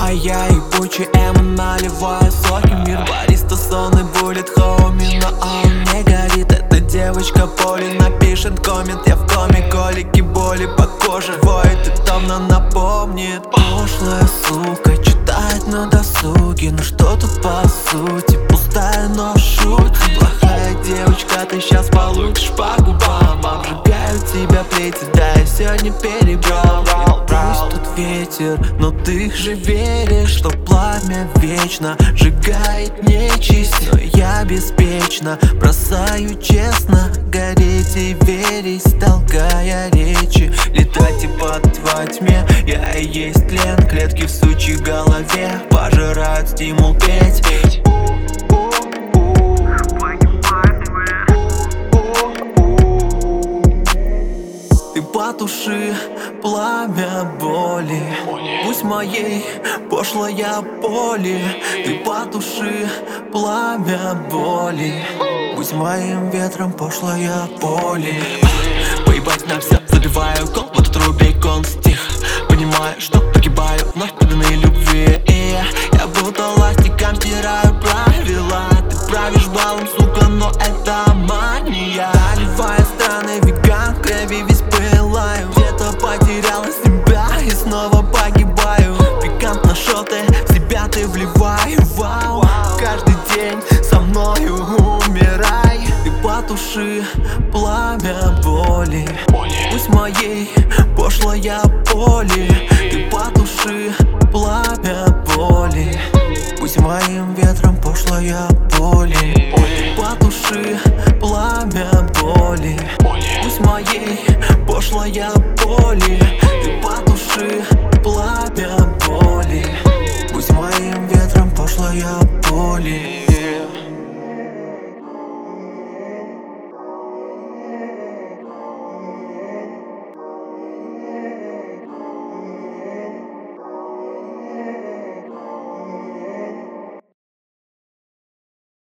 моя ебучая эмо, наливаю соки. Мир бариста, сонный буллет, хоуми, но он не горит. Эта девочка Поли напишет коммент, я в коме, колики, боли по коже воет и томно напомнит. Пошлая сука читает на досуге, ну что тут по сути, пустая, но шутит. Плохая девочка, ты сейчас получишь по губам. Обжигаю тебя плети, да, я сегодня перебрал. Пусть тут ветер, но ты же веришь, что пламя вечно сжигает нечисть. Но я беспечно бросаю честно гореть и верить, толкая речи. Летать и падать во тьме, я и есть тлен. Клетки в сучьей голове пожирают стимул петь. Ты потуши пламя боли, пусть моей пошлая Поли. Ты потуши пламя боли, пусть моим ветром пошлая Поли. Поебать на все, забиваю кол, вот трубей кон стих. Понимаю, что погибаю, вновь преданной любви. И я будто ластиком стираю правила. Ты правишь балом, сука, но это мания. Заливая страны, веган, в крови весь пылаю. Где-то потеряла себя и снова погибаю. Пикантно шоты, в себя ты вливай, вау. Каждый день со мною умирай. Ты потуши пламя боли, пусть моей пошлая Поли. Ты потуши пламя боли, пусть моим ветром пошлая Поли. Ты потуши пламя боли, пусть моей пошлая Поли. Ты потуши пламя боли, пусть моим ветром пошлая Поли.